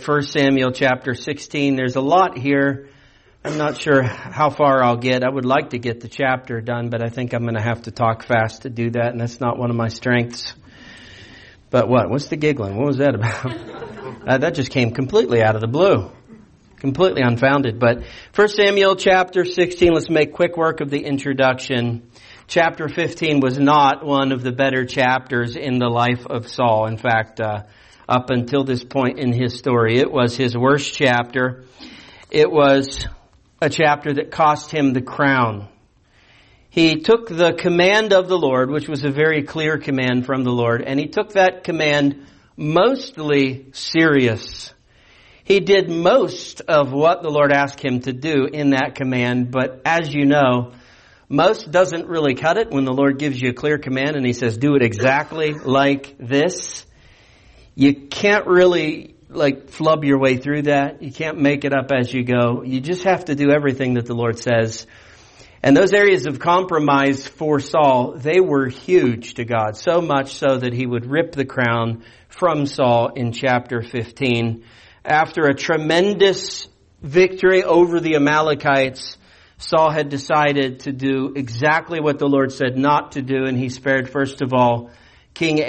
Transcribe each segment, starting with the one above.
1 Samuel chapter 16. There's a lot here. I'm not sure how far I'll get. I would like to get the chapter done, but I think I'm going to have to talk fast to do that, and that's not one of my strengths. But what? What's the giggling? What was that about? That just came completely out of the blue. Completely unfounded. But 1 Samuel chapter 16, let's make quick work of the introduction. Chapter 15 was not one of the better chapters in the life of Saul. In fact, up until this point in his story, it was his worst chapter. It was a chapter that cost him the crown. He took the command of the Lord, which was a very clear command from the Lord, and he took that command mostly serious. He did most of what the Lord asked him to do in that command, but as you know, most doesn't really cut it when the Lord gives you a clear command and He says, do it exactly like this. You can't really flub your way through that. You can't make it up as you go. You just have to do everything that the Lord says. And those areas of compromise for Saul, they were huge to God, so much so that He would rip the crown from Saul in chapter 15. After a tremendous victory over the Amalekites, Saul had decided to do exactly what the Lord said not to do, and he spared, first of all, King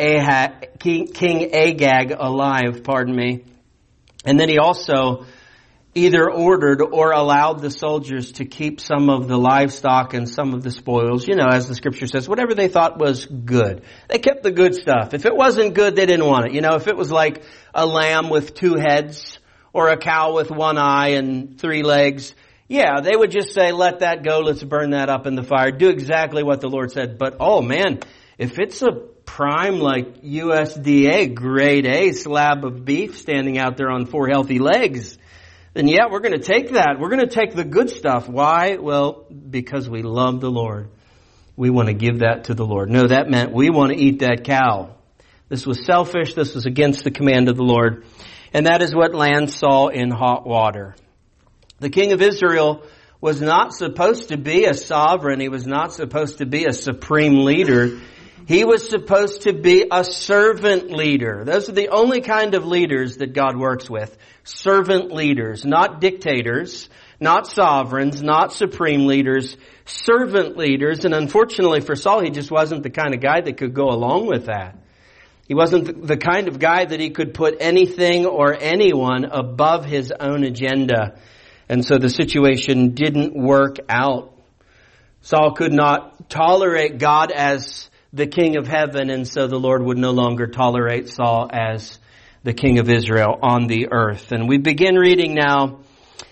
Agag alive, And then he also either ordered or allowed the soldiers to keep some of the livestock and some of the spoils, as the scripture says, whatever they thought was good. They kept the good stuff. If it wasn't good, they didn't want it. If it was like a lamb with 2 heads or a cow with 1 eye and 3 legs, yeah, they would just say, let that go, let's burn that up in the fire. Do exactly what the Lord said. But, oh man, if it's a prime like USDA grade A slab of beef standing out there on 4 healthy legs, then yeah, we're going to take that. We're going to take the good stuff. Why? Well, because we love the Lord. We want to give that to the Lord. No, that meant we want to eat that cow. This was selfish. This was against the command of the Lord. And that is what lands Saul in hot water. The king of Israel was not supposed to be a sovereign. He was not supposed to be a supreme leader. He was supposed to be a servant leader. Those are the only kind of leaders that God works with. Servant leaders, not dictators, not sovereigns, not supreme leaders, servant leaders. And unfortunately for Saul, he just wasn't the kind of guy that could go along with that. He wasn't the kind of guy that he could put anything or anyone above his own agenda. And so the situation didn't work out. Saul could not tolerate God as the king of heaven, and so the Lord would no longer tolerate Saul as the king of Israel on the earth. And we begin reading now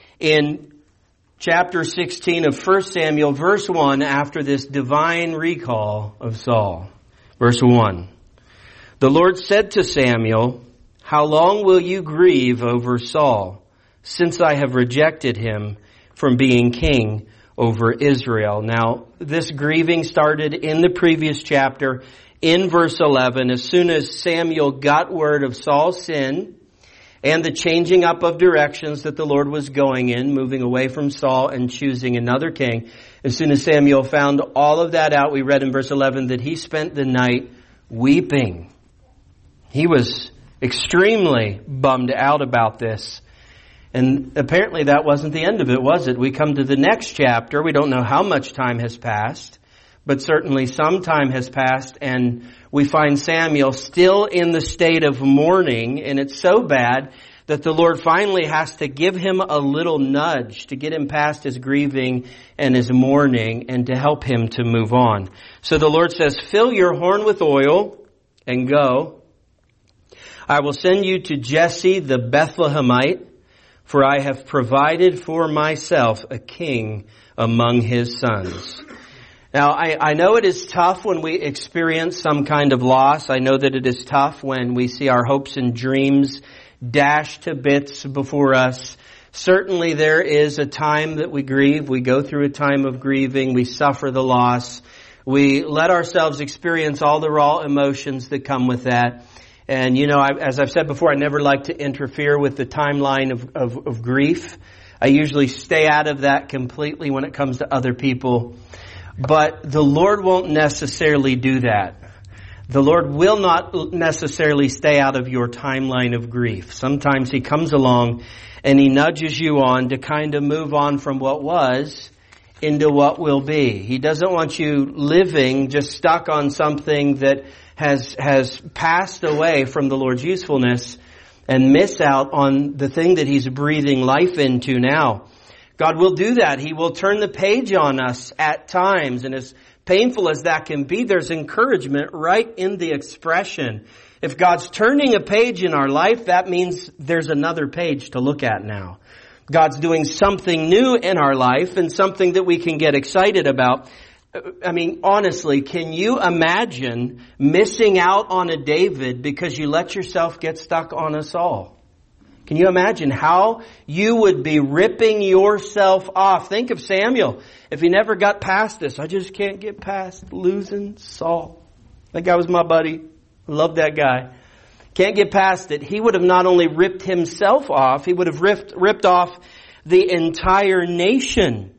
in chapter 16 of 1 Samuel, verse 1, after this divine recall of Saul. Verse 1. The Lord said to Samuel, "How long will you grieve over Saul, since I have rejected him from being king over Israel?" Now, this grieving started in the previous chapter, in verse 11. As soon as Samuel got word of Saul's sin and the changing up of directions that the Lord was going in, moving away from Saul and choosing another king, as soon as Samuel found all of that out, we read in verse 11 that he spent the night weeping. He was extremely bummed out about this. And apparently that wasn't the end of it, was it? We come to the next chapter. We don't know how much time has passed, but certainly some time has passed, and we find Samuel still in the state of mourning, and it's so bad that the Lord finally has to give him a little nudge to get him past his grieving and his mourning and to help him to move on. So the Lord says, "Fill your horn with oil and go. I will send you to Jesse the Bethlehemite, for I have provided for myself a king among his sons." Now, I know it is tough when we experience some kind of loss. I know that it is tough when we see our hopes and dreams dashed to bits before us. Certainly there is a time that we grieve. We go through a time of grieving. We suffer the loss. We let ourselves experience all the raw emotions that come with that. And, as I've said before, I never like to interfere with the timeline of grief. I usually stay out of that completely when it comes to other people. But the Lord won't necessarily do that. The Lord will not necessarily stay out of your timeline of grief. Sometimes He comes along and He nudges you on to kind of move on from what was into what will be. He doesn't want you living just stuck on something that has passed away from the Lord's usefulness and miss out on the thing that He's breathing life into now. God will do that. He will turn the page on us at times, and as painful as that can be, there's encouragement right in the expression. If God's turning a page in our life, that means there's another page to look at now. God's doing something new in our life and something that we can get excited about. I mean, honestly, can you imagine missing out on a David because you let yourself get stuck on a Saul? Can you imagine how you would be ripping yourself off? Think of Samuel. If he never got past this, I just can't get past losing Saul. That guy was my buddy. I love that guy. Can't get past it. He would have not only ripped himself off, he would have ripped off the entire nation.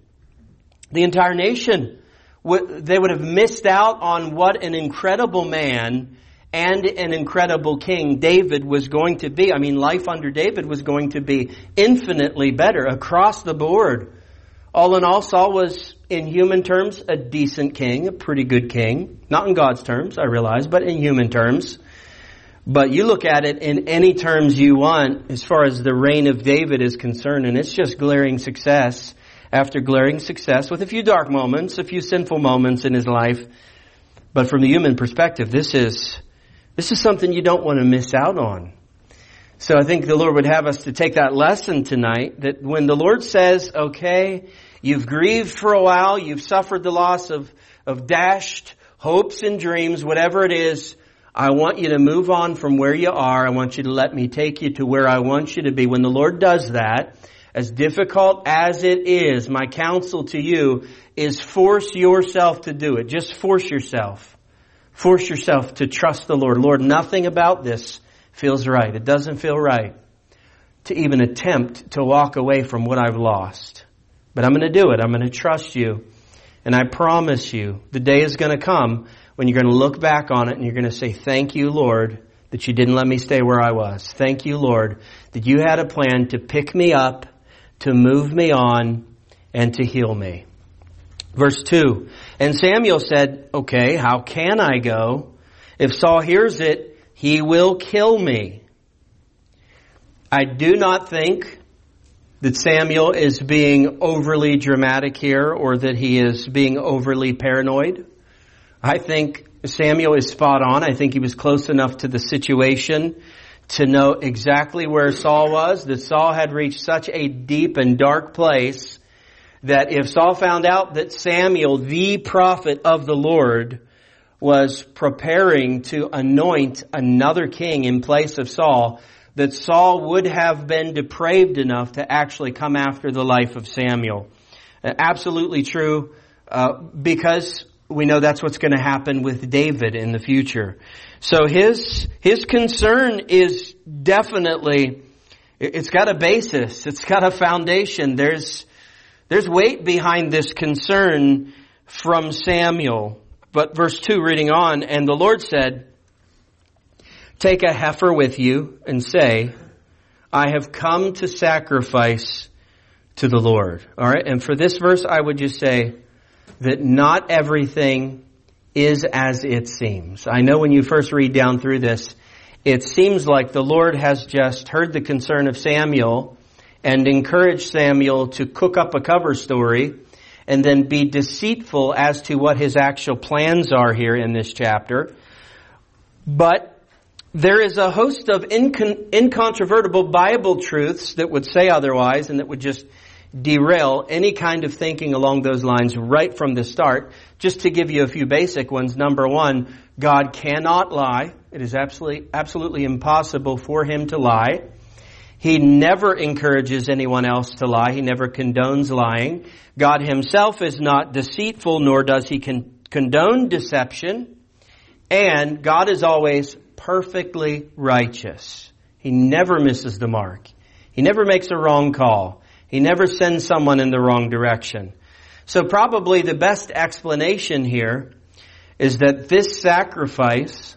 The entire nation. They would have missed out on what an incredible man and an incredible king David was going to be. I mean, life under David was going to be infinitely better across the board. All in all, Saul was, in human terms, a decent king, a pretty good king. Not in God's terms, I realize, but in human terms. But you look at it in any terms you want as far as the reign of David is concerned, and it's just glaring success after glaring success with a few dark moments, a few sinful moments in his life. But from the human perspective, this is something you don't want to miss out on. So I think the Lord would have us to take that lesson tonight, that when the Lord says, okay, you've grieved for a while, you've suffered the loss of dashed hopes and dreams, whatever it is, I want you to move on from where you are. I want you to let me take you to where I want you to be. When the Lord does that, as difficult as it is, my counsel to you is force yourself to do it. Just force yourself. Force yourself to trust the Lord. Lord, nothing about this feels right. It doesn't feel right to even attempt to walk away from what I've lost. But I'm going to do it. I'm going to trust you. And I promise you, the day is going to come when you're going to look back on it and you're going to say, thank you, Lord, that you didn't let me stay where I was. Thank you, Lord, that you had a plan to pick me up, to move me on, and to heal me. Verse 2, and Samuel said, okay, how can I go? If Saul hears it, he will kill me. I do not think that Samuel is being overly dramatic here or that he is being overly paranoid. I think Samuel is spot on. I think he was close enough to the situation to know exactly where Saul was, that Saul had reached such a deep and dark place that if Saul found out that Samuel, the prophet of the Lord, was preparing to anoint another king in place of Saul, that Saul would have been depraved enough to actually come after the life of Samuel. Absolutely true, because we know that's what's going to happen with David in the future. So his concern is definitely, it's got a basis. It's got a foundation. There's weight behind this concern from Samuel. But verse 2, reading on, and the Lord said, take a heifer with you and say, I have come to sacrifice to the Lord. All right. And for this verse, I would just say that not everything is as it seems. I know when you first read down through this, it seems like the Lord has just heard the concern of Samuel and encouraged Samuel to cook up a cover story and then be deceitful as to what his actual plans are here in this chapter. But there is a host of incontrovertible Bible truths that would say otherwise and that would just derail any kind of thinking along those lines right from the start. Just to give you a few basic ones. Number one, God cannot lie. It is absolutely impossible for Him to lie. He never encourages anyone else to lie. He never condones lying. God Himself is not deceitful, nor does He condone deception. And God is always perfectly righteous. He never misses the mark. He never makes a wrong call. He never sends someone in the wrong direction. So probably the best explanation here is that this sacrifice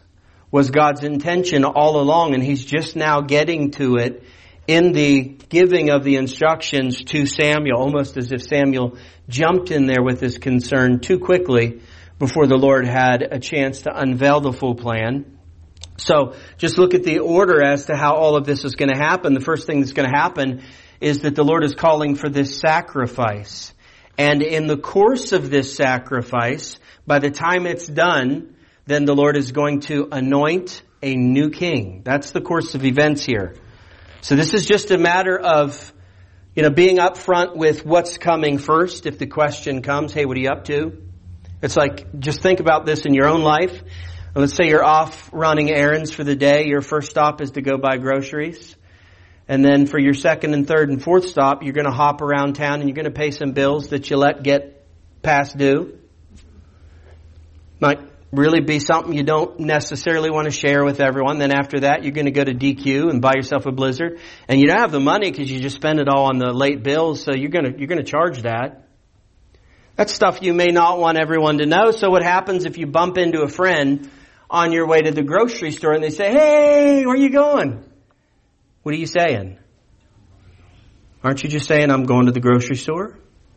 was God's intention all along, and he's just now getting to it in the giving of the instructions to Samuel, almost as if Samuel jumped in there with his concern too quickly before the Lord had a chance to unveil the full plan. So just look at the order as to how all of this is going to happen. The first thing that's going to happen is that the Lord is calling for this sacrifice. And in the course of this sacrifice, by the time it's done, then the Lord is going to anoint a new king. That's the course of events here. So this is just a matter of, being upfront with what's coming first. If the question comes, hey, what are you up to? It's like, just think about this in your own life. Let's say you're off running errands for the day. Your first stop is to go buy groceries. And then for your second and third and fourth stop, you're going to hop around town and you're going to pay some bills that you let get past due. Might really be something you don't necessarily want to share with everyone. Then after that, you're going to go to DQ and buy yourself a Blizzard. And you don't have the money because you just spend it all on the late bills. So you're going to charge that. That's stuff you may not want everyone to know. So what happens if you bump into a friend on your way to the grocery store and they say, hey, where are you going? What are you saying? Aren't you just saying, I'm going to the grocery store?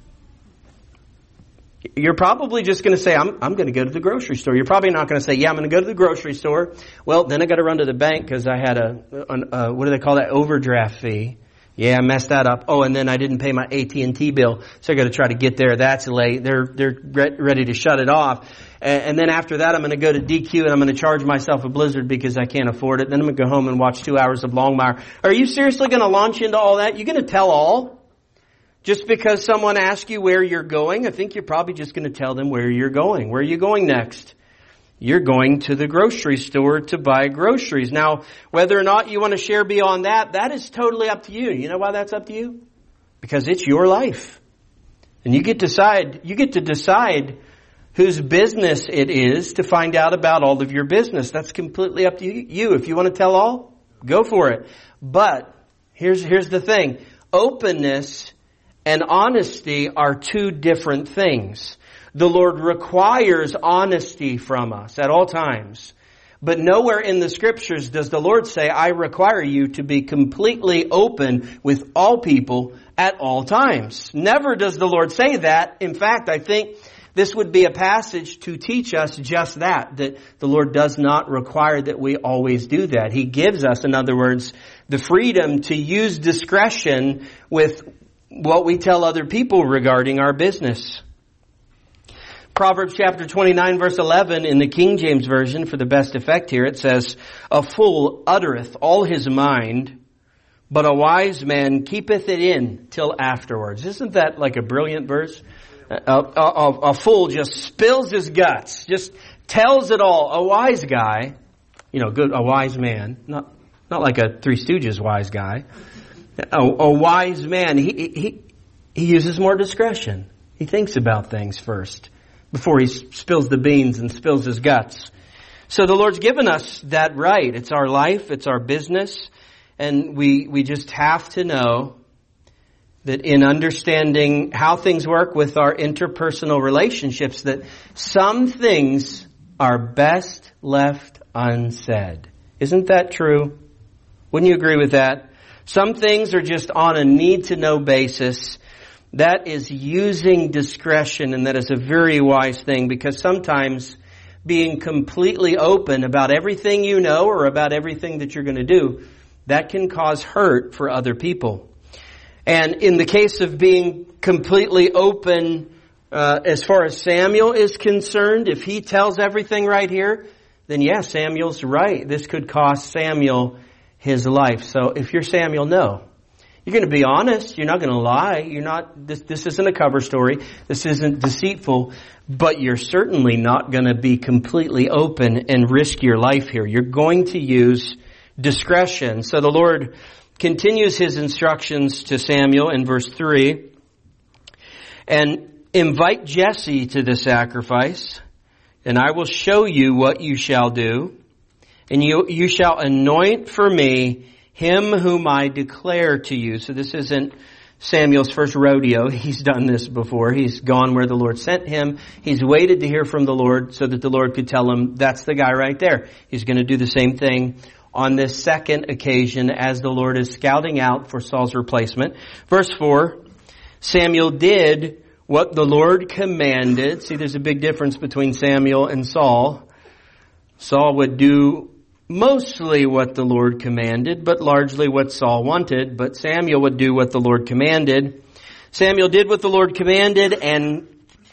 You're probably just going to say, I'm going to go to the grocery store. You're probably not going to say, yeah, I'm going to go to the grocery store. Well, then I got to run to the bank because I had what do they call that? Overdraft fee. Yeah, I messed that up. Oh, and then I didn't pay my AT&T bill, so I got to try to get there. That's late. They're ready to shut it off. And then after that, I'm going to go to DQ and I'm going to charge myself a Blizzard because I can't afford it. Then I'm going to go home and watch 2 hours of Longmire. Are you seriously going to launch into all that? You're going to tell all? Just because someone asks you where you're going, I think you're probably just going to tell them where you're going. Where are you going next? You're going to the grocery store to buy groceries. Now, whether or not you want to share beyond that, that is totally up to you. You know why that's up to you? Because it's your life. And you get to decide whose business it is to find out about all of your business. That's completely up to you. If you want to tell all, go for it. But here's the thing. Openness and honesty are two different things. The Lord requires honesty from us at all times. But nowhere in the Scriptures does the Lord say, I require you to be completely open with all people at all times. Never does the Lord say that. In fact, I think this would be a passage to teach us just that the Lord does not require that we always do that. He gives us, in other words, the freedom to use discretion with what we tell other people regarding our business. Proverbs chapter 29 verse 11 in the King James Version, for the best effect here, it says, a fool uttereth all his mind, but a wise man keepeth it in till afterwards. Isn't that like a brilliant verse? A fool just spills his guts, just tells it all. A wise guy, a wise man, not like a Three Stooges wise guy. A wise man, he uses more discretion. He thinks about things first before he spills the beans and spills his guts. So the Lord's given us that right. It's our life, it's our business, and we just have to know that in understanding how things work with our interpersonal relationships, that some things are best left unsaid. Isn't that true? Wouldn't you agree with that? Some things are just on a need-to-know basis. That is using discretion, and that is a very wise thing, because sometimes being completely open about everything you know or about everything that you're going to do, that can cause hurt for other people. And in the case of being completely open, as far as Samuel is concerned, if he tells everything right here, then yes, Samuel's right. This could cost Samuel his life. So if you're Samuel, no. You're going to be honest. You're not going to lie. You're not, this isn't a cover story. This isn't deceitful, but you're certainly not going to be completely open and risk your life here. You're going to use discretion. So the Lord continues his instructions to Samuel in verse 3. And invite Jesse to the sacrifice, and I will show you what you shall do. And you shall anoint for me him whom I declare to you. So this isn't Samuel's first rodeo. He's done this before. He's gone where the Lord sent him. He's waited to hear from the Lord so that the Lord could tell him, that's the guy right there. He's going to do the same thing on this second occasion as the Lord is scouting out for Saul's replacement. Verse 4, Samuel did what the Lord commanded. See, there's a big difference between Samuel and Saul. Saul would do mostly what the Lord commanded, but largely what Saul wanted. But Samuel would do what the Lord commanded. Samuel did what the Lord commanded and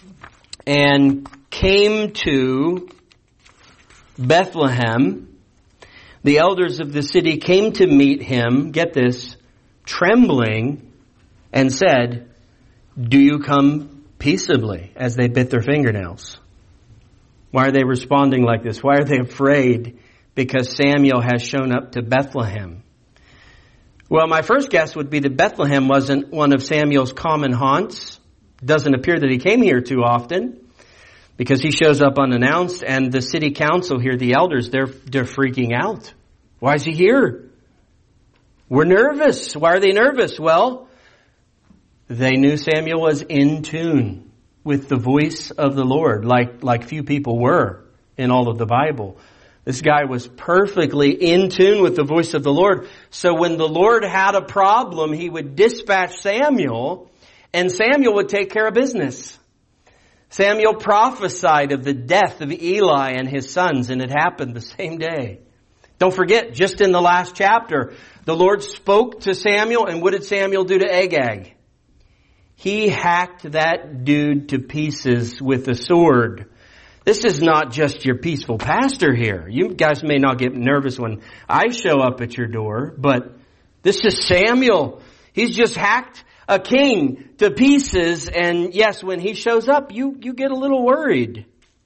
came to Bethlehem. The elders of the city came to meet him, get this, trembling, and said, do you come peaceably? As they bit their fingernails. Why are they responding like this? Why are they afraid? Because Samuel has shown up to Bethlehem. Well, my first guess would be that Bethlehem wasn't one of Samuel's common haunts. Doesn't appear that he came here too often, because he shows up unannounced, and the city council here, the elders, they're freaking out. Why is he here? We're nervous. Why are they nervous? Well, they knew Samuel was in tune with the voice of the Lord, like few people were in all of the Bible. This guy was perfectly in tune with the voice of the Lord. So when the Lord had a problem, he would dispatch Samuel, and Samuel would take care of business. Samuel prophesied of the death of Eli and his sons, and it happened the same day. Don't forget, just in the last chapter, the Lord spoke to Samuel, and what did Samuel do to Agag? He hacked that dude to pieces with a sword. This is not just your peaceful pastor here. You guys may not get nervous when I show up at your door, but this is Samuel. He's just hacked a king to pieces, and yes, when he shows up, you get a little worried.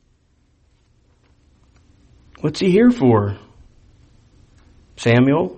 What's he here for? Samuel?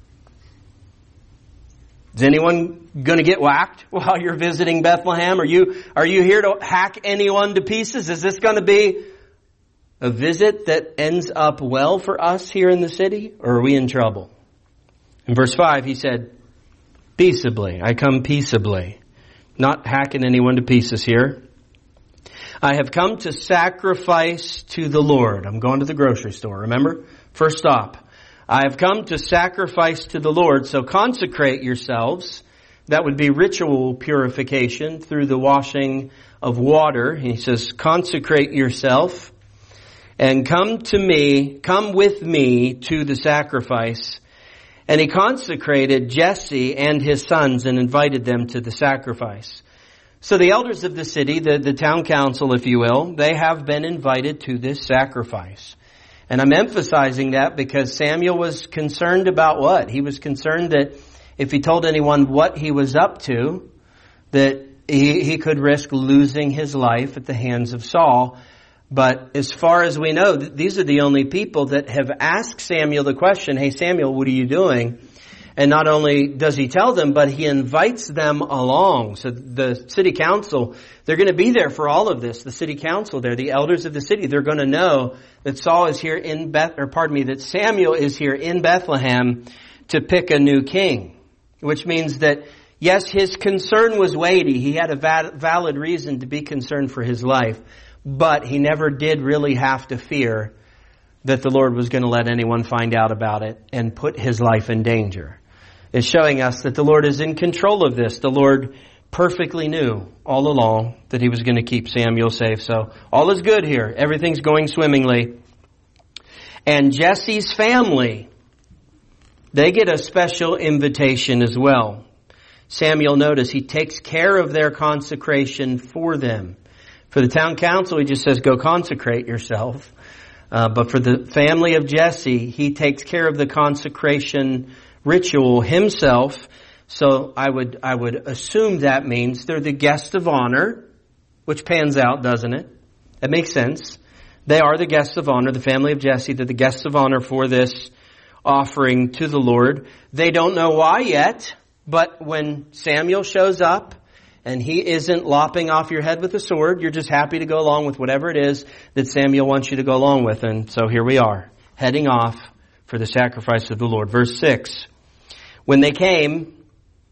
Is anyone going to get whacked while you're visiting Bethlehem? Are you here to hack anyone to pieces? Is this going to be a visit that ends up well for us here in the city? Or are we in trouble? In verse 5, he said, peaceably. I come peaceably. Not hacking anyone to pieces here. I have come to sacrifice to the Lord. I'm going to the grocery store, remember? First stop. I have come to sacrifice to the Lord, so consecrate yourselves. That would be ritual purification through the washing of water. He says, consecrate yourself and come with me to the sacrifice. And he consecrated Jesse and his sons and invited them to the sacrifice. So the elders of the city, the town council, if you will, they have been invited to this sacrifice. And I'm emphasizing that because Samuel was concerned about what? He was concerned that if he told anyone what he was up to, that he could risk losing his life at the hands of Saul. But as far as we know, these are the only people that have asked Samuel the question, hey Samuel, what are you doing? And not only does he tell them, but he invites them along. So the city council, they're going to be there for all of this. The city council there, the elders of the city, they're going to know that Samuel is here in Bethlehem to pick a new king. Which means that, yes, his concern was weighty. He had a valid reason to be concerned for his life. But he never did really have to fear that the Lord was going to let anyone find out about it and put his life in danger. It's showing us that the Lord is in control of this. The Lord perfectly knew all along that he was going to keep Samuel safe. So all is good here. Everything's going swimmingly. And Jesse's family, they get a special invitation as well. Samuel, notice, he takes care of their consecration for them. For the town council, he just says, go consecrate yourself. But for the family of Jesse, he takes care of the consecration ritual himself. So I would assume that means they're the guests of honor, which pans out, doesn't it? That makes sense. They are the guests of honor, the family of Jesse. They're the guests of honor for this offering to the Lord. They don't know why yet, but when Samuel shows up and he isn't lopping off your head with a sword, you're just happy to go along with whatever it is that Samuel wants you to go along with. And so here we are, heading off for the sacrifice of the Lord. Verse 6. When they came,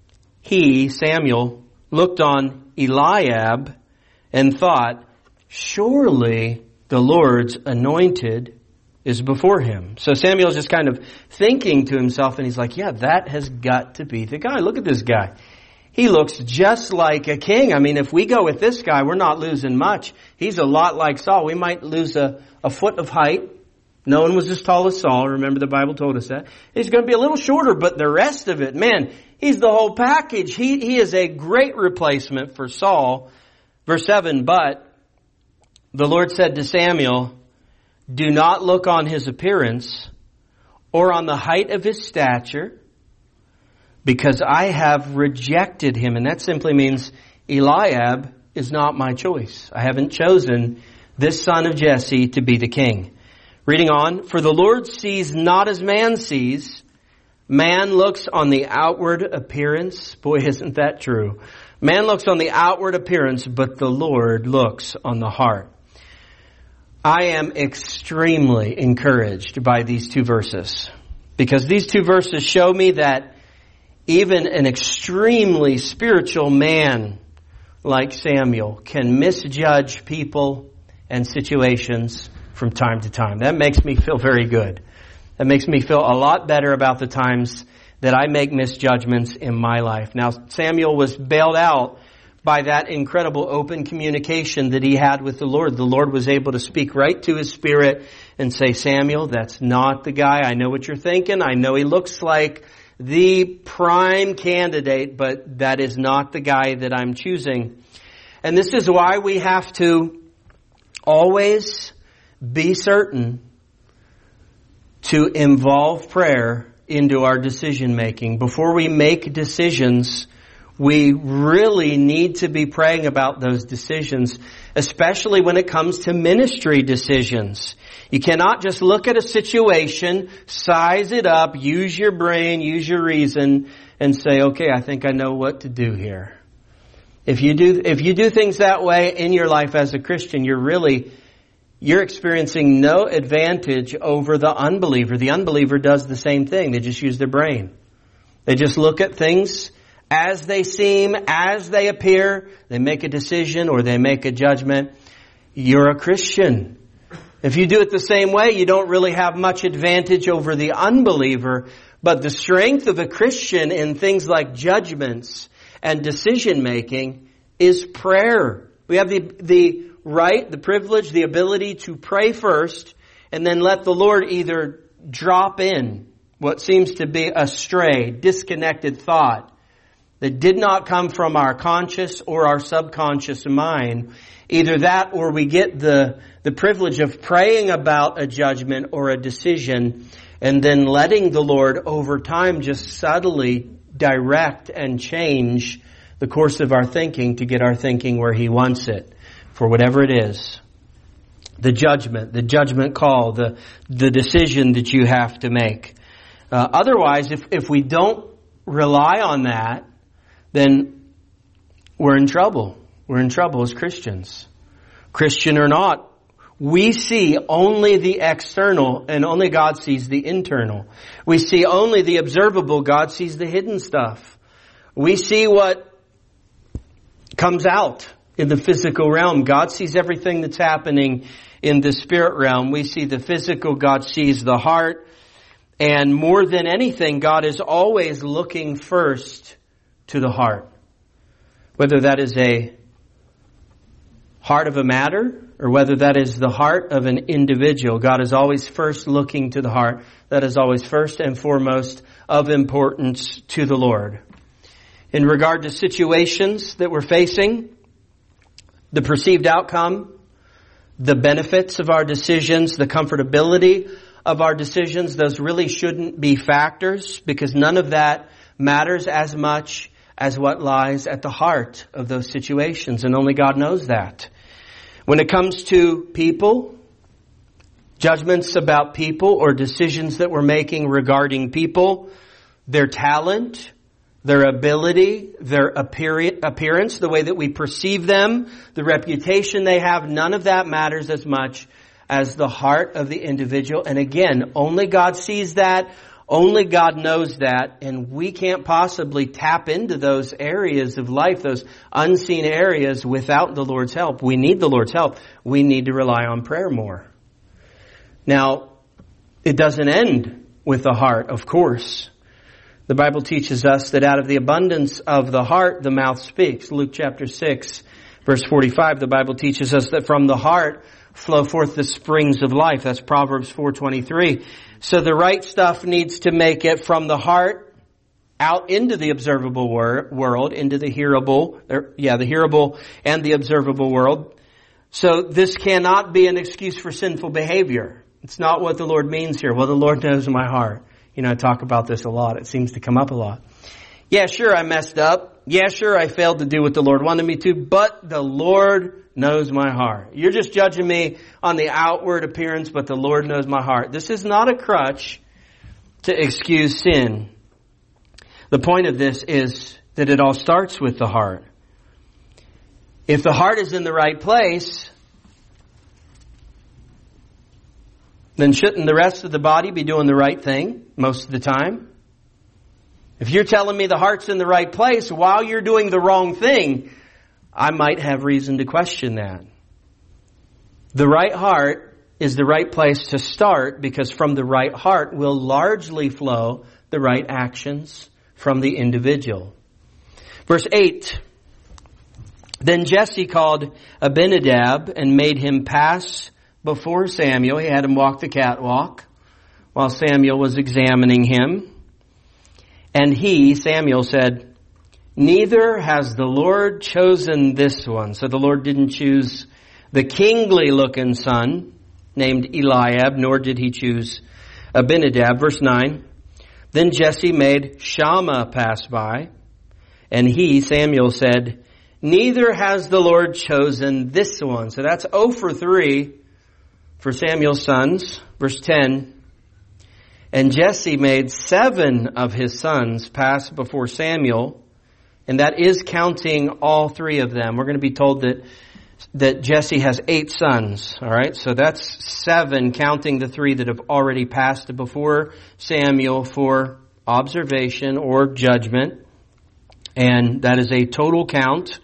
he, Samuel, looked on Eliab and thought, surely the Lord's anointed is before him. So Samuel's just kind of thinking to himself, and he's like, yeah, that has got to be the guy. Look at this guy. He looks just like a king. I mean, if we go with this guy, we're not losing much. He's a lot like Saul. We might lose a foot of height. No one was as tall as Saul. Remember, the Bible told us that. He's going to be a little shorter, but the rest of it, man, he's the whole package. He is a great replacement for Saul. Verse 7, but the Lord said to Samuel, do not look on his appearance or on the height of his stature, because I have rejected him. And that simply means Eliab is not my choice. I haven't chosen this son of Jesse to be the king. Reading on, for the Lord sees not as man sees. Man looks on the outward appearance. Boy, isn't that true? Man looks on the outward appearance, but the Lord looks on the heart. I am extremely encouraged by these two verses, because these two verses show me that even an extremely spiritual man like Samuel can misjudge people and situations from time to time. That makes me feel very good. That makes me feel a lot better about the times that I make misjudgments in my life. Now, Samuel was bailed out by that incredible open communication that he had with the Lord. The Lord was able to speak right to his spirit and say, Samuel, that's not the guy. I know what you're thinking. I know he looks like the prime candidate, but that is not the guy that I'm choosing. And this is why we have to always be certain to involve prayer into our decision making. Before we make decisions, we really need to be praying about those decisions, especially when it comes to ministry decisions. You cannot just look at a situation, size it up, use your brain, use your reason, and say, okay, I think I know what to do here. If you do things that way in your life as a Christian, you're experiencing no advantage over the unbeliever. The unbeliever does the same thing. They just use their brain. They just look at things as they seem, as they appear. They make a decision or they make a judgment. You're a Christian. If you do it the same way, you don't really have much advantage over the unbeliever. But the strength of a Christian in things like judgments and decision making is prayer. We have the right, the privilege, the ability to pray first and then let the Lord either drop in what seems to be a stray, disconnected thought that did not come from our conscious or our subconscious mind. Either that or we get the privilege of praying about a judgment or a decision and then letting the Lord over time just subtly direct and change the course of our thinking to get our thinking where He wants it for whatever it is. The judgment call, the decision that you have to make. Otherwise, if we don't rely on that, then we're in trouble. We're in trouble as Christians. Christian or not, we see only the external and only God sees the internal. We see only the observable. God sees the hidden stuff. We see what comes out in the physical realm. God sees everything that's happening in the spirit realm. We see the physical. God sees the heart. And more than anything, God is always looking first to the heart. Whether that is a heart of a matter or whether that is the heart of an individual, God is always first looking to the heart. That is always first and foremost of importance to the Lord. In regard to situations that we're facing, the perceived outcome, the benefits of our decisions, the comfortability of our decisions, those really shouldn't be factors because none of that matters as much as what lies at the heart of those situations, and only God knows that. When it comes to people, judgments about people or decisions that we're making regarding people, their talent, their ability, their appearance, the way that we perceive them, the reputation they have, none of that matters as much as the heart of the individual. And again, only God sees that. Only God knows that, and we can't possibly tap into those areas of life, those unseen areas, without the Lord's help. We need the Lord's help. We need to rely on prayer more. Now, it doesn't end with the heart, of course. The Bible teaches us that out of the abundance of the heart, the mouth speaks. Luke chapter 6, verse 45, the Bible teaches us that from the heart flow forth the springs of life. That's Proverbs 4:23. So the right stuff needs to make it from the heart out into the observable world, into the hearable, the hearable and the observable world. So this cannot be an excuse for sinful behavior. It's not what the Lord means here. Well, the Lord knows my heart. I talk about this a lot. It seems to come up a lot. Yeah, sure, I messed up. Yeah, sure, I failed to do what the Lord wanted me to, but the Lord knows my heart. You're just judging me on the outward appearance, but the Lord knows my heart. This is not a crutch to excuse sin. The point of this is that it all starts with the heart. If the heart is in the right place, then shouldn't the rest of the body be doing the right thing most of the time? If you're telling me the heart's in the right place while you're doing the wrong thing, I might have reason to question that. The right heart is the right place to start, because from the right heart will largely flow the right actions from the individual. Verse 8, then Jesse called Abinadab and made him pass before Samuel. He had him walk the catwalk while Samuel was examining him. And he, Samuel, said, neither has the Lord chosen this one. So the Lord didn't choose the kingly looking son named Eliab, nor did he choose Abinadab. Verse 9, then Jesse made Shammah pass by. And he, Samuel, said, neither has the Lord chosen this one. So that's 0 for 3 for Samuel's sons. Verse 10, and Jesse made 7 of his sons pass before Samuel, and that is counting all 3 of them. We're going to be told that Jesse has 8 sons. All right, so that's 7, counting the 3 that have already passed before Samuel for observation or judgment, and that is a total count.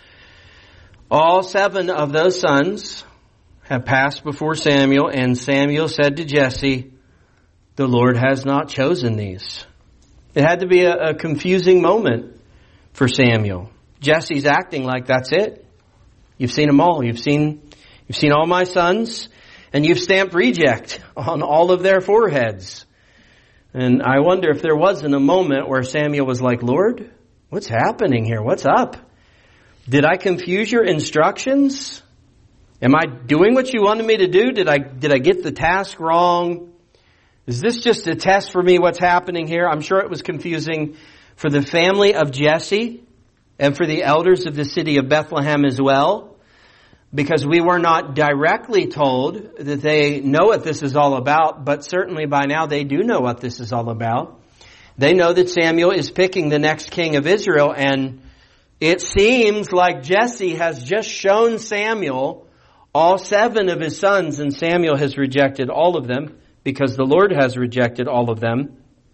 All 7 of those sons have passed before Samuel, and Samuel said to Jesse, the Lord has not chosen these. It had to be a confusing moment for Samuel. Jesse's acting like that's it. You've seen them all. You've seen all my sons, and you've stamped reject on all of their foreheads. And I wonder if there wasn't a moment where Samuel was like, Lord, what's happening here? What's up? Did I confuse your instructions? Am I doing what you wanted me to do? Did I get the task wrong? Is this just a test for me, what's happening here? I'm sure it was confusing for the family of Jesse and for the elders of the city of Bethlehem as well, because we were not directly told that they know what this is all about, but certainly by now they do know what this is all about. They know that Samuel is picking the next king of Israel, and it seems like Jesse has just shown Samuel all 7 of his sons, and Samuel has rejected all of them, because the Lord has rejected all of them.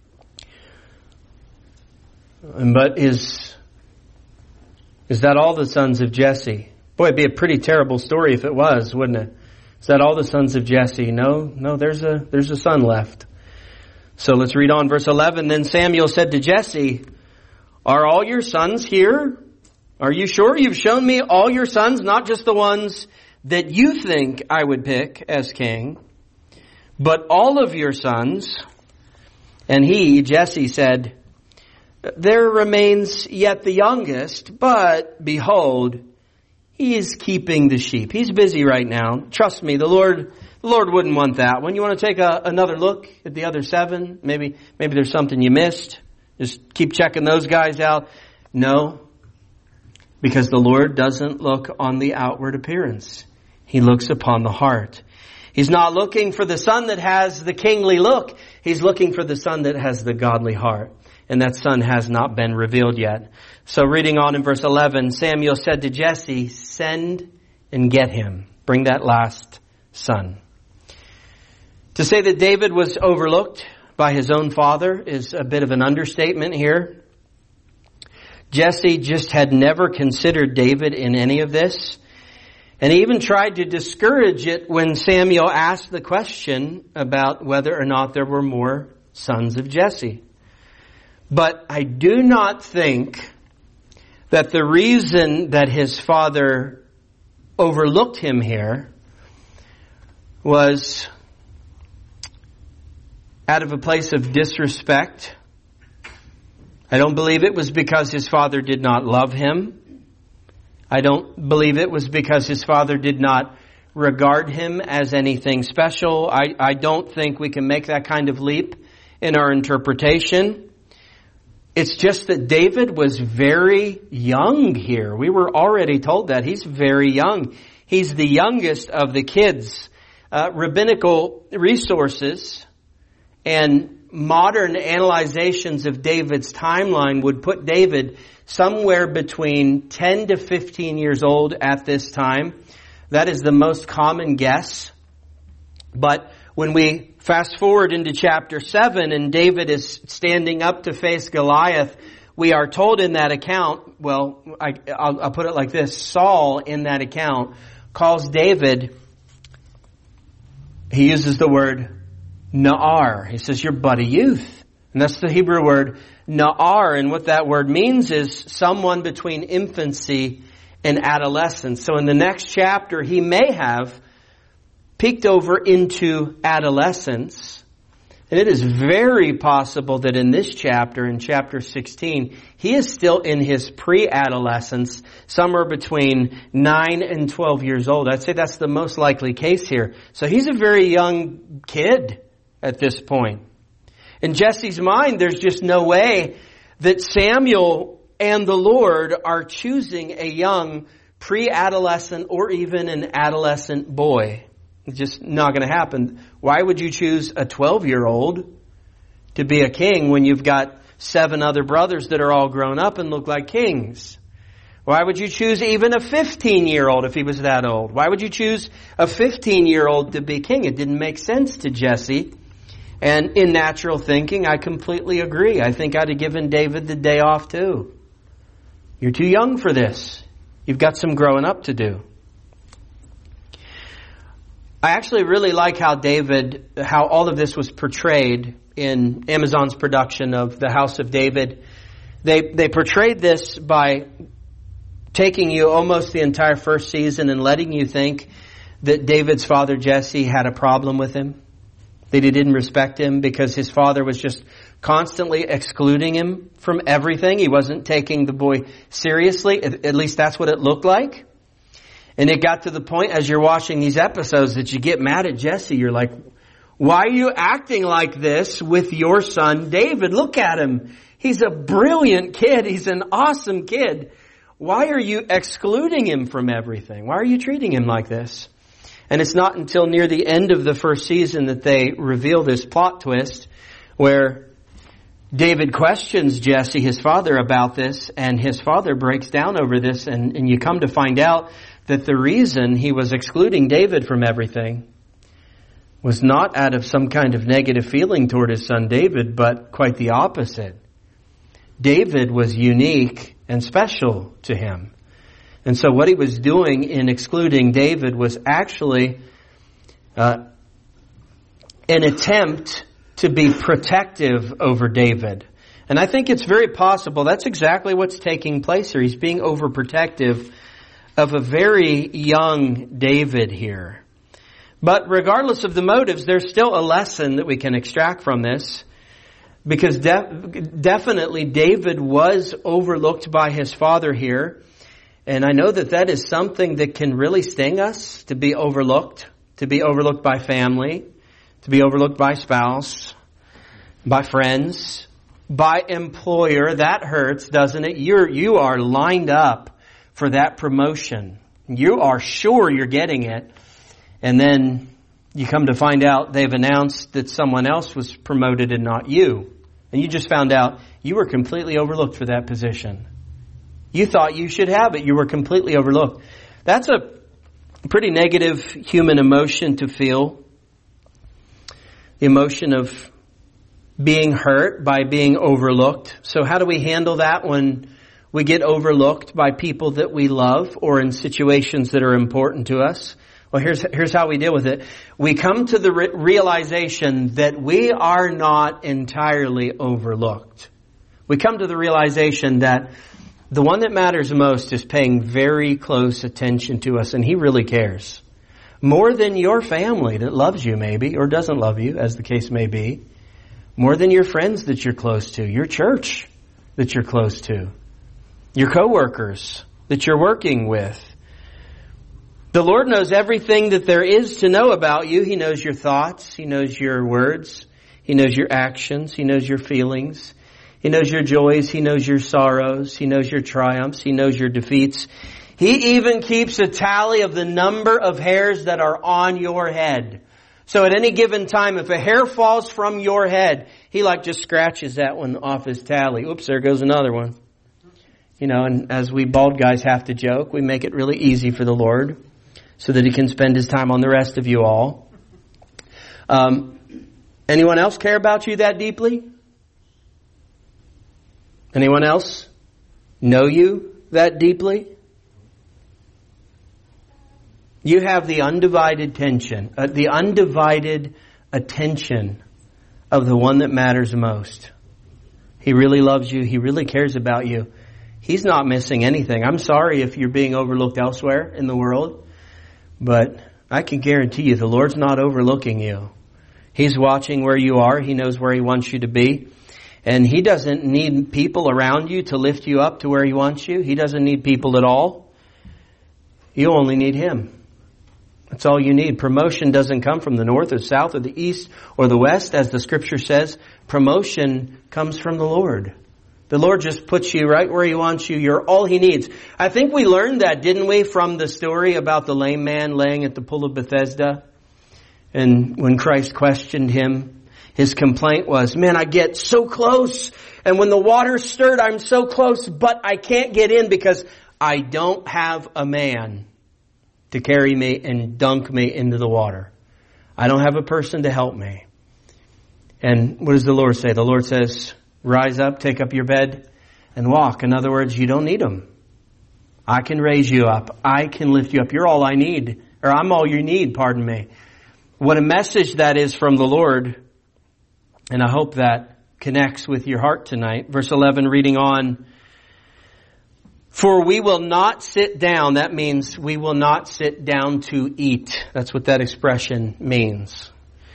But is that all the sons of Jesse? Boy, it'd be a pretty terrible story if it was, wouldn't it? Is that all the sons of Jesse? No, there's a son left. So let's read on, verse 11. Then Samuel said to Jesse, are all your sons here? Are you sure you've shown me all your sons, not just the ones that you think I would pick as king, but all of your sons? And he, Jesse, said, there remains yet the youngest, but behold, he is keeping the sheep. He's busy right now. Trust me, the Lord wouldn't want that. When you want to take another look at the other 7, maybe there's something you missed. Just keep checking those guys out. No, because the Lord doesn't look on the outward appearance. He looks upon the heart. He's not looking for the son that has the kingly look. He's looking for the son that has the godly heart. And that son has not been revealed yet. So reading on in verse 11, Samuel said to Jesse, send and get him. Bring that last son. To say that David was overlooked by his own father is a bit of an understatement here. Jesse just had never considered David in any of this. And he even tried to discourage it when Samuel asked the question about whether or not there were more sons of Jesse. But I do not think that the reason that his father overlooked him here was out of a place of disrespect. I don't believe it was because his father did not love him. I don't believe it was because his father did not regard him as anything special. I don't think we can make that kind of leap in our interpretation. It's just that David was very young here. We were already told that. He's very young. He's the youngest of the kids. Rabbinical resources and modern analyzations of David's timeline would put David somewhere between 10 to 15 years old at this time. That is the most common guess. But when we fast forward into chapter 7 and David is standing up to face Goliath, we are told in that account, well, I'll put it like this, Saul in that account calls David, he uses the word Na'ar. He says, you're but a youth. And that's the Hebrew word Na'ar. And what that word means is someone between infancy and adolescence. So in the next chapter, he may have peeked over into adolescence. And it is very possible that in this chapter, in chapter 16, he is still in his pre-adolescence, somewhere between 9 and 12 years old. I'd say that's the most likely case here. So he's a very young kid at this point. In Jesse's mind, there's just no way that Samuel and the Lord are choosing a young pre-adolescent or even an adolescent boy. It's just not going to happen. Why would you choose a 12-year-old to be a king when you've got 7 other brothers that are all grown up and look like kings? Why would you choose even a 15-year-old if he was that old? Why would you choose a 15-year-old to be king? It didn't make sense to Jesse. And in natural thinking, I completely agree. I think I'd have given David the day off too. You're too young for this. You've got some growing up to do. I actually really like how all of this was portrayed in Amazon's production of The House of David. They portrayed this by taking you almost the entire first season and letting you think that David's father Jesse had a problem with him, that he didn't respect him because his father was just constantly excluding him from everything. He wasn't taking the boy seriously. At least that's what it looked like. And it got to the point as you're watching these episodes that you get mad at Jesse. You're like, why are you acting like this with your son David? Look at him. He's a brilliant kid. He's an awesome kid. Why are you excluding him from everything? Why are you treating him like this? And it's not until near the end of the first season that they reveal this plot twist where David questions Jesse, his father, about this, and his father breaks down over this, and you come to find out that the reason he was excluding David from everything was not out of some kind of negative feeling toward his son David, but quite the opposite. David was unique and special to him. And so what he was doing in excluding David was actually an attempt to be protective over David. And I think it's very possible that's exactly what's taking place here. He's being overprotective of a very young David here. But regardless of the motives, there's still a lesson that we can extract from this. Because definitely David was overlooked by his father here. And I know that is something that can really sting us, to be overlooked by family, to be overlooked by spouse, by friends, by employer. That hurts, doesn't it? You are lined up for that promotion. You are sure you're getting it. And then you come to find out they've announced that someone else was promoted and not you. And you just found out you were completely overlooked for that position. You thought you should have it. You were completely overlooked. That's a pretty negative human emotion to feel. The emotion of being hurt by being overlooked. So how do we handle that when we get overlooked by people that we love or in situations that are important to us? Well, here's how we deal with it. We come to the realization that we are not entirely overlooked. We come to the realization that the one that matters most is paying very close attention to us, and He really cares. More than your family that loves you maybe, or doesn't love you, as the case may be. More than your friends that you're close to, your church that you're close to, your coworkers that you're working with. The Lord knows everything that there is to know about you. He knows your thoughts. He knows your words. He knows your actions. He knows your feelings. He knows your joys. He knows your sorrows. He knows your triumphs. He knows your defeats. He even keeps a tally of the number of hairs that are on your head. So at any given time, if a hair falls from your head, He just scratches that one off His tally. Oops, there goes another one. And as we bald guys have to joke, we make it really easy for the Lord so that He can spend His time on the rest of you all. Anyone else care about you that deeply? Anyone else know you that deeply? You have the undivided attention of the one that matters most. He really loves you. He really cares about you. He's not missing anything. I'm sorry if you're being overlooked elsewhere in the world, but I can guarantee you the Lord's not overlooking you. He's watching where you are. He knows where He wants you to be. And He doesn't need people around you to lift you up to where He wants you. He doesn't need people at all. You only need Him. That's all you need. Promotion doesn't come from the north or south or the east or the west. As the Scripture says, promotion comes from the Lord. The Lord just puts you right where He wants you. You're all He needs. I think we learned that, didn't we, from the story about the lame man laying at the pool of Bethesda? And when Christ questioned him, his complaint was, man, I get so close. And when the water's stirred, I'm so close, but I can't get in because I don't have a man to carry me and dunk me into the water. I don't have a person to help me. And what does the Lord say? The Lord says, rise up, take up your bed, and walk. In other words, you don't need Him. I can raise you up. I can lift you up. You're all I need. Or I'm all you need, pardon me. What a message that is from the Lord. And I hope that connects with your heart tonight. Verse 11, reading on. For we will not sit down. That means we will not sit down to eat. That's what that expression means.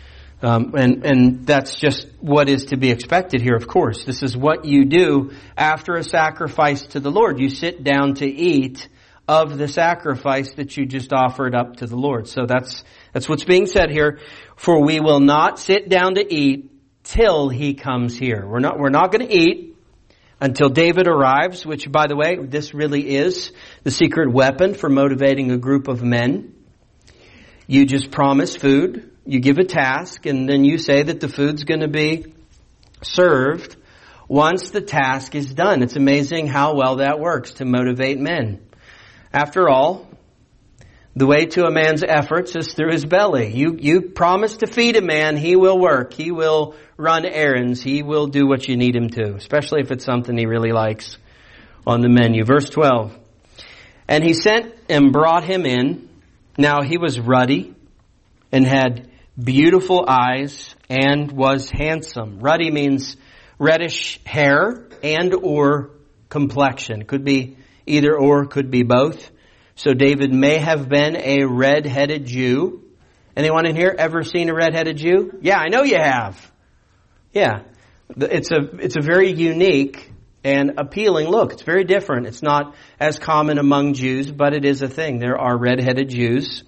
And that's just what is to be expected here, of course. This is what you do after a sacrifice to the Lord. You sit down to eat of the sacrifice that you just offered up to the Lord. So that's what's being said here. For we will not sit down to eat till He comes here. We're not going to eat until David arrives, which, by the way, this really is the secret weapon for motivating a group of men. You just promise food, you give a task, and then you say that the food's going to be served once the task is done. It's amazing how well that works to motivate men. After all, the way to a man's efforts is through his belly. You promise to feed a man, he will work. He will run errands. He will do what you need him to, especially if it's something he really likes on the menu. Verse 12. And he sent and brought him in. Now he was ruddy and had beautiful eyes and was handsome. Ruddy means reddish hair and or complexion. It could be either or, could be both. So David may have been a red-headed Jew. Anyone in here ever seen a red-headed Jew? Yeah, I know you have. Yeah. It's a very unique and appealing look. It's very different. It's not as common among Jews, but it is a thing. There are red-headed Jews.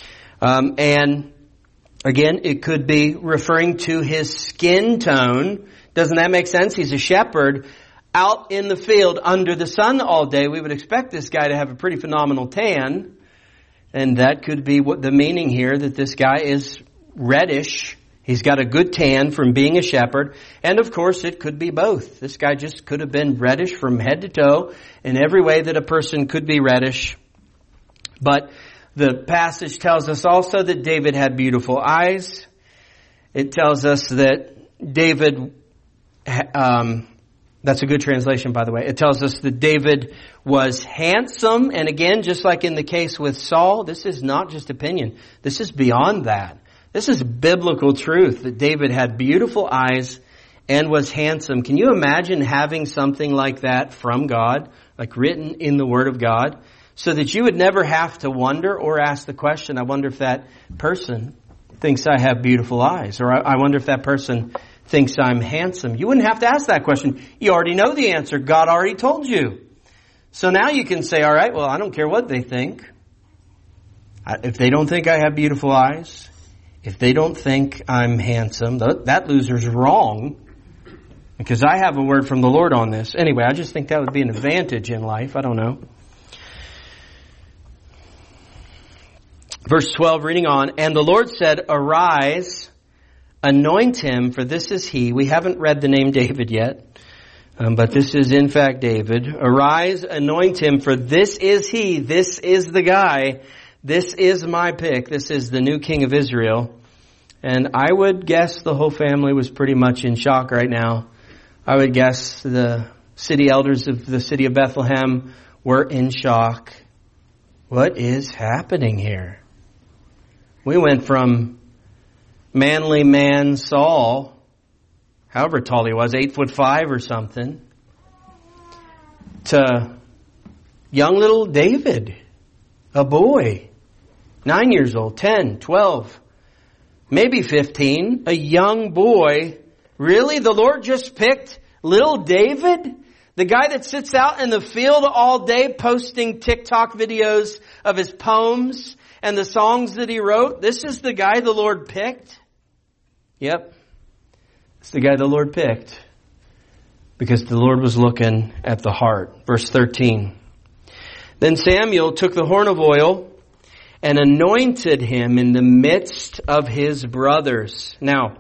And again, it could be referring to his skin tone. Doesn't that make sense? He's a shepherd out in the field under the sun all day. We would expect this guy to have a pretty phenomenal tan. And that could be what the meaning here, that this guy is reddish. He's got a good tan from being a shepherd. And of course, it could be both. This guy just could have been reddish from head to toe in every way that a person could be reddish. But the passage tells us also that David had beautiful eyes. It tells us that David that's a good translation, by the way. It tells us that David was handsome. And again, just like in the case with Saul, this is not just opinion. This is beyond that. This is biblical truth that David had beautiful eyes and was handsome. Can you imagine having something like that from God, like written in the Word of God, so that you would never have to wonder or ask the question, I wonder if that person thinks I have beautiful eyes, or I wonder if that person thinks I'm handsome. You wouldn't have to ask that question. You already know the answer. God already told you. So now you can say, all right, well, I don't care what they think. If they don't think I have beautiful eyes, if they don't think I'm handsome, that loser's wrong, because I have a word from the Lord on this. Anyway, I just think that would be an advantage in life. I don't know. Verse 12, reading on, and the Lord said, arise, anoint him, for this is he. We haven't read the name David yet, but this is in fact David. Arise, anoint him, for this is he. This is the guy. This is my pick. This is the new king of Israel. And I would guess the whole family was pretty much in shock right now. I would guess the city elders of the city of Bethlehem were in shock. What is happening here? We went from manly man Saul, however tall he was, 8'5" or something, to young little David, a boy, 9 years old, 10, 12, maybe 15, a young boy. Really? The Lord just picked little David? The guy that sits out in the field all day posting TikTok videos of his poems and the songs that he wrote? This is the guy the Lord picked? Yep. It's the guy the Lord picked. Because the Lord was looking at the heart. Verse 13. Then Samuel took the horn of oil and anointed him in the midst of his brothers. Now,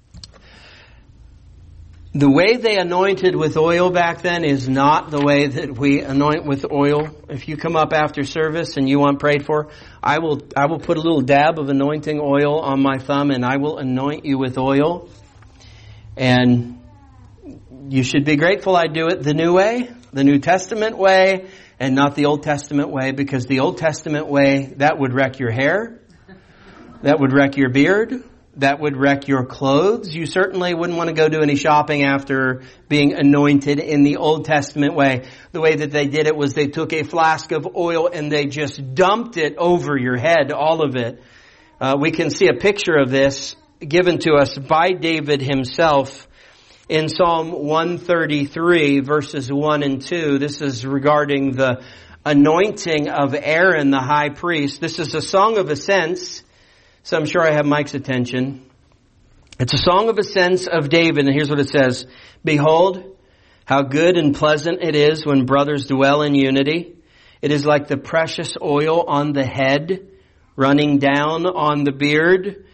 the way they anointed with oil back then is not the way that we anoint with oil. If you come up after service and you want prayed for, I will put a little dab of anointing oil on my thumb and I will anoint you with oil. And you should be grateful I do it the new way, the New Testament way, and not the Old Testament way, because the Old Testament way, that would wreck your hair. That would wreck your beard. That would wreck your clothes. You certainly wouldn't want to go do any shopping after being anointed in the Old Testament way. The way that they did it was they took a flask of oil and they just dumped it over your head, all of it. We can see a picture of this given to us by David himself in Psalm 133, verses 1 and 2. This is regarding the anointing of Aaron, the high priest. This is a song of ascents. So I'm sure I have Mike's attention. It's a song of ascents of David, and here's what it says. Behold, how good and pleasant it is when brothers dwell in unity. It is like the precious oil on the head, running down on the beard,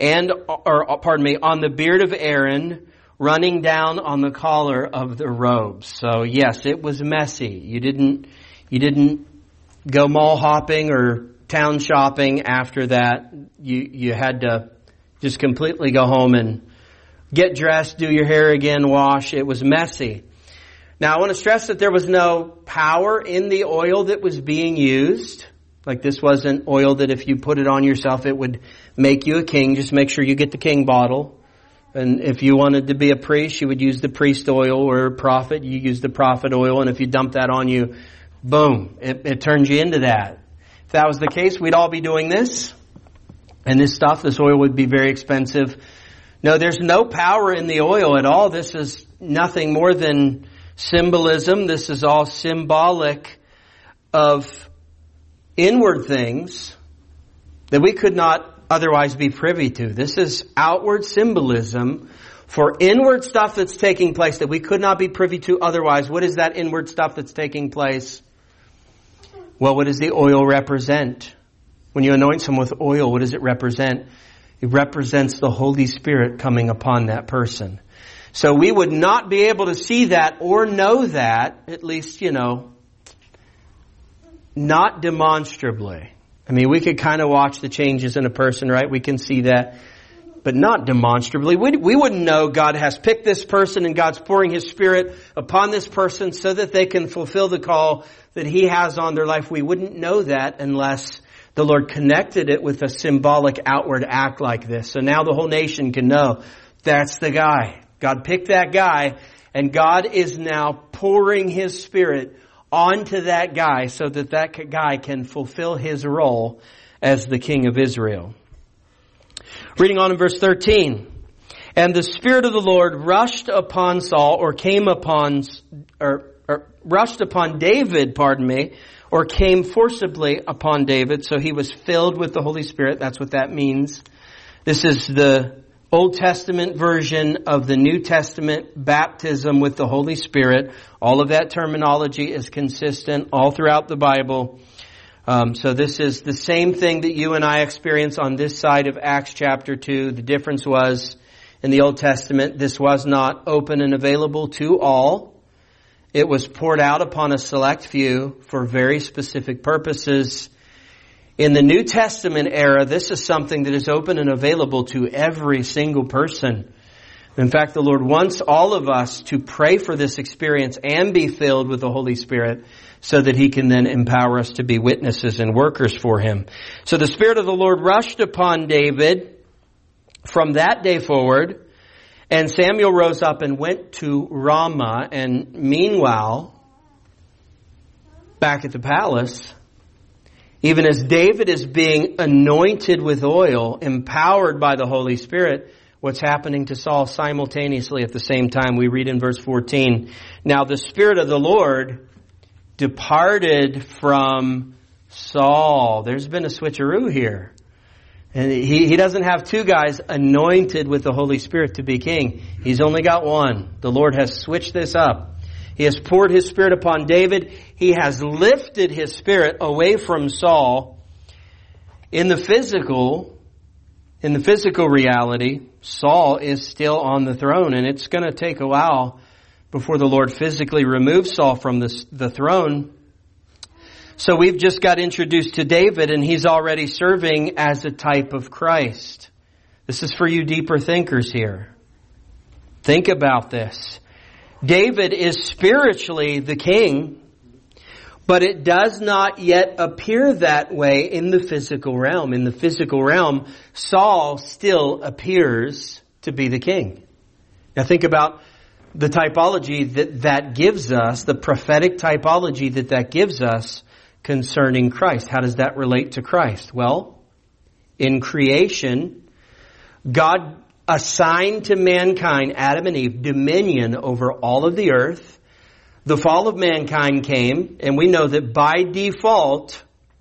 on the beard of Aaron, running down on the collar of the robes. So yes, it was messy. You didn't go mall hopping or town shopping after that. You had to just completely go home and get dressed, do your hair again, wash. It was messy. Now I want to stress that there was no power in the oil that was being used. Like this wasn't oil that if you put it on yourself, it would make you a king. Just make sure you get the king bottle. And if you wanted to be a priest, you would use the priest oil, or a prophet, you use the prophet oil. And if you dump that on you, boom, it turns you into that. If that was the case, we'd all be doing this. And this oil would be very expensive. No, there's no power in the oil at all. This is nothing more than symbolism. This is all symbolic of inward things that we could not otherwise be privy to. This is outward symbolism for inward stuff that's taking place that we could not be privy to otherwise. What is that inward stuff that's taking place? Well, what does the oil represent? When you anoint someone with oil, what does it represent? It represents the Holy Spirit coming upon that person. So we would not be able to see that or know that, at least, not demonstrably. I mean, we could kind of watch the changes in a person, right? We can see that. but not demonstrably. We wouldn't know God has picked this person and God's pouring His Spirit upon this person so that they can fulfill the call that He has on their life. We wouldn't know that unless the Lord connected it with a symbolic outward act like this. So now the whole nation can know that's the guy. God picked that guy, and God is now pouring His Spirit onto that guy so that that guy can fulfill his role as the king of Israel. Reading on in verse 13. And the Spirit of the Lord rushed upon Saul, or came upon, or rushed upon David, or came forcibly upon David. So he was filled with the Holy Spirit. That's what that means. This is the Old Testament version of the New Testament baptism with the Holy Spirit. All of that terminology is consistent all throughout the Bible. So this is the same thing that you and I experience on this side of Acts chapter 2. The difference was in the Old Testament, this was not open and available to all. It was poured out upon a select few for very specific purposes. In the New Testament era, this is something that is open and available to every single person. In fact, the Lord wants all of us to pray for this experience and be filled with the Holy Spirit so that He can then empower us to be witnesses and workers for Him. So the Spirit of the Lord rushed upon David from that day forward, and Samuel rose up and went to Ramah. And meanwhile, back at the palace, even as David is being anointed with oil, empowered by the Holy Spirit, what's happening to Saul simultaneously at the same time? We read in verse 14, now the Spirit of the Lord departed from Saul. There's been a switcheroo here. And he doesn't have two guys anointed with the Holy Spirit to be king. He's only got one. The Lord has switched this up. He has poured His Spirit upon David. He has lifted His Spirit away from Saul. In the physical reality, Saul is still on the throne, and it's going to take a while before the Lord physically removes Saul from the throne. So we've just got introduced to David, and he's already serving as a type of Christ. This is for you deeper thinkers here. Think about this. David is spiritually the king, but it does not yet appear that way in the physical realm. In the physical realm, Saul still appears to be the king. Now think about the typology that gives us, the prophetic typology that gives us concerning Christ. How does that relate to Christ? Well, in creation, God assigned to mankind, Adam and Eve, dominion over all of the earth. The fall of mankind came, and we know that by default,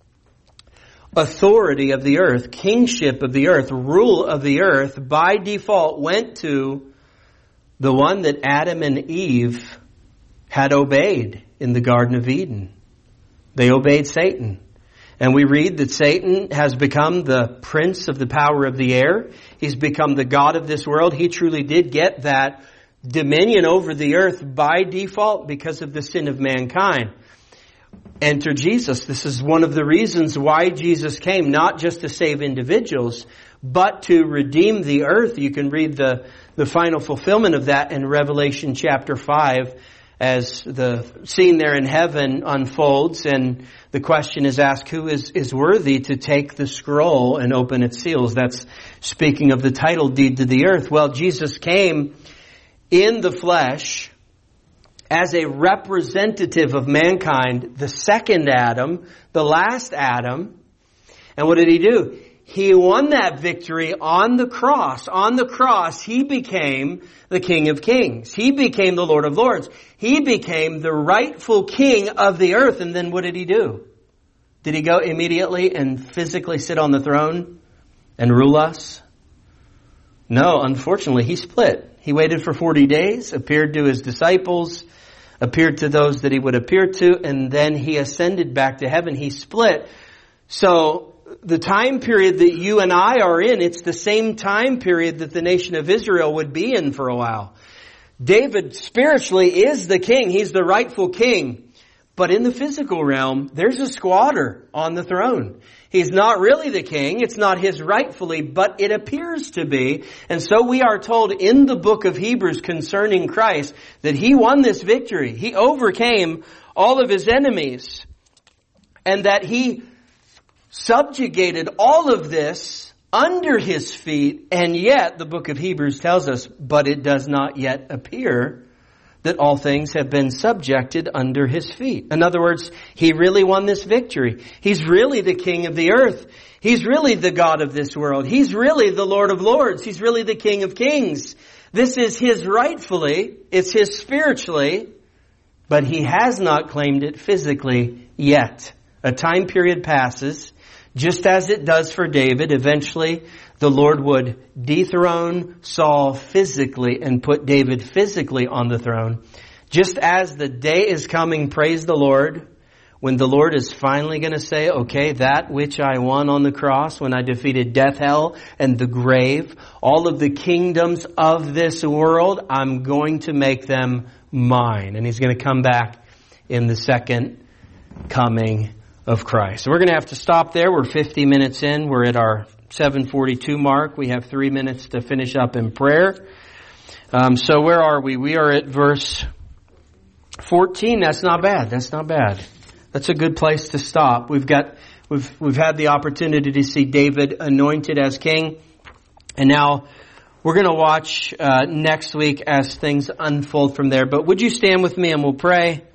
authority of the earth, kingship of the earth, rule of the earth, by default went to the one that Adam and Eve had obeyed in the Garden of Eden. They obeyed Satan. And we read that Satan has become the prince of the power of the air. He's become the god of this world. He truly did get that dominion over the earth by default because of the sin of mankind. Enter Jesus. This is one of the reasons why Jesus came, not just to save individuals, but to redeem the earth. You can read the final fulfillment of that in Revelation chapter 5 as the scene there in heaven unfolds, and the question is asked, who is worthy to take the scroll and open its seals? That's speaking of the title deed to the earth. Well, Jesus came in the flesh as a representative of mankind, the second Adam, the last Adam. And what did He do? He won that victory on the cross. On the cross, He became the King of Kings. He became the Lord of Lords. He became the rightful king of the earth. And then what did He do? Did He go immediately and physically sit on the throne and rule us? No, unfortunately, He split. He waited for 40 days, appeared to His disciples, appeared to those that He would appear to, and then He ascended back to heaven. He split. So the time period that you and I are in, it's the same time period that the nation of Israel would be in for a while. David spiritually is the king. He's the rightful king. But in the physical realm, there's a squatter on the throne. He's not really the king. It's not his rightfully, but it appears to be. And so we are told in the book of Hebrews concerning Christ that he won this victory. He overcame all of his enemies. And that he subjugated all of this under his feet. And yet, the book of Hebrews tells us, but it does not yet appear that all things have been subjected under his feet. In other words, he really won this victory. He's really the king of the earth. He's really the God of this world. He's really the Lord of lords. He's really the King of kings. This is his rightfully. It's his spiritually. But he has not claimed it physically yet. A time period passes, just as it does for David. Eventually, the Lord would dethrone Saul physically and put David physically on the throne. Just as the day is coming, praise the Lord, when the Lord is finally going to say, okay, that which I won on the cross when I defeated death, hell, and the grave, all of the kingdoms of this world, I'm going to make them mine. And he's going to come back in the second coming of Christ. So we're going to have to stop there. We're 50 minutes in. We're at our 7:42 mark. We have 3 minutes to finish up in prayer. So where are we? We are at verse 14. That's not bad. That's not bad. That's a good place to stop. We've had the opportunity to see David anointed as king. And now we're going to watch next week as things unfold from there. But would you stand with me and we'll pray?